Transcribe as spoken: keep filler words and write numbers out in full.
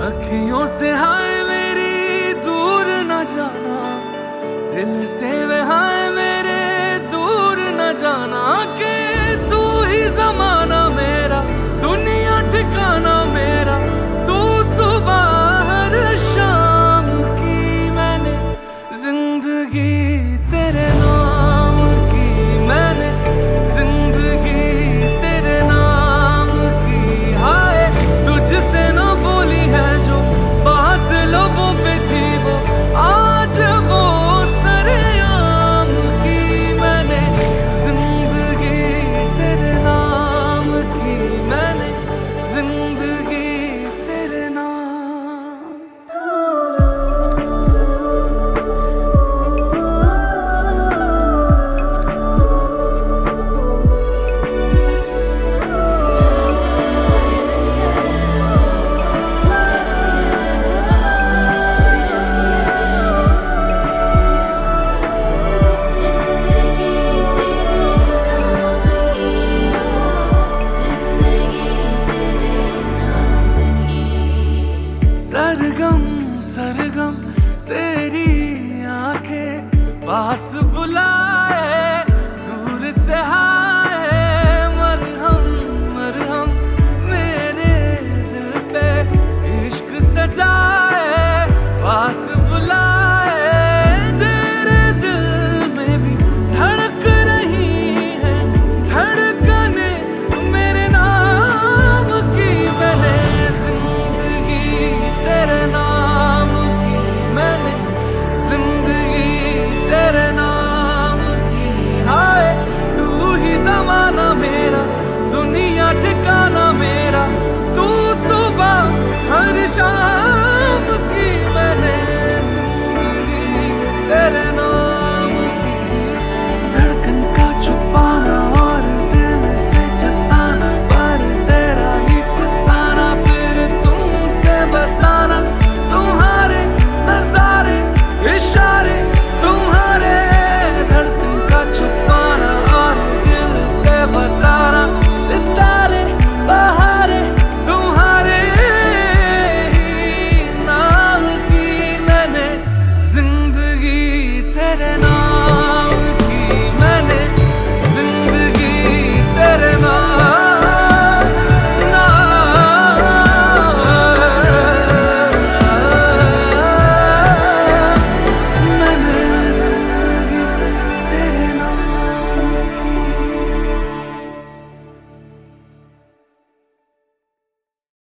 अखियों से हाय मेरी दूर न जाना, दिल से वे हाय मेरे दूर न जाना, कि तू ही जमाना मेरा, दुनिया ठिकाना मेरा, तू सुबह हर शाम की मैंने जिंदगी तेरे नाम की, मैंने जिंदगी तेरे नाम की। हाय तुझसे न बोली है जो बात लबों पे थी, वो आज वो सरेआम की, मैंने जिंदगी तेरे नाम की, मैंने जिंदगी तेरे नाम। सरगम सरगम तेरी आंखें पास बुलाए, दूर से हाय